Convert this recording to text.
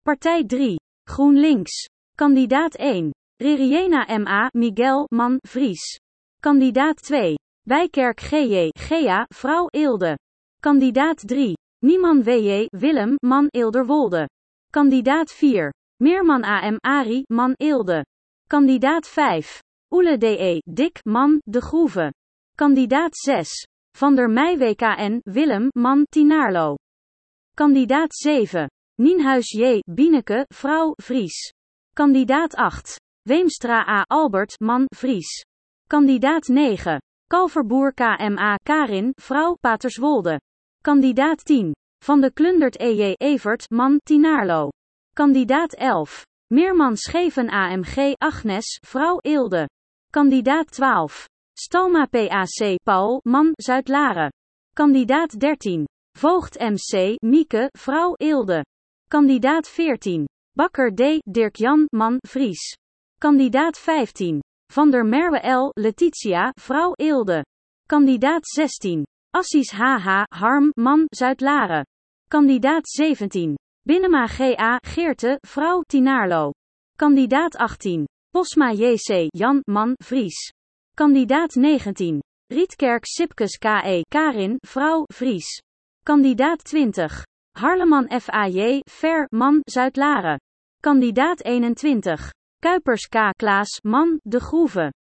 Partij 3. GroenLinks. Kandidaat 1. Reriena M.A. Miguel, man, Vries. Kandidaat 2. Wijkerk G.J. Gea, vrouw, Eelde. Kandidaat 3. Nieman W.J. Willem, man, Eelderwolde. Kandidaat 4. Meerman A.M. Arie, man, Eelde. Kandidaat 5. Oele D.E. Dik, man, De Groeve. Kandidaat 6. Van der Meij W.K.N. Willem, man, Tienaarlo. Kandidaat 7. Nienhuis J. Bieneke, vrouw, Vries. Kandidaat 8. Weemstra A. Albert, man, Vries. Kandidaat 9. Kalverboer K.M.A. Karin, vrouw, Paterswolde. Kandidaat 10. Van de Klundert E.J. Evert, man, Tienaarlo. Kandidaat 11. Meerman Scheven A.M.G. Agnes, vrouw, Eelde. Kandidaat 12. Stalma P.A.C. Paul, man, Zuidlaren. Kandidaat 13. Voogd M.C. Mieke, vrouw, Eelde. Kandidaat 14. Bakker D. Dirk-Jan, man, Vries. Kandidaat 15. Van der Merwe L. Letitia, vrouw, Eelde. Kandidaat 16. Assis H.H. Harm, man, Zuidlaren. Kandidaat 17. Binnenma G.A. Geerte, vrouw, Tienaarlo. Kandidaat 18. Posma J.C. Jan, man, Vries. Kandidaat 19. Rietkerk Sipkes K.E. Karin, vrouw, Vries. Kandidaat 20. Harleman F.A.J. Ver, man, Zuidlaren. Kandidaat 21. Kuipers K. Klaas, man, De Groeve.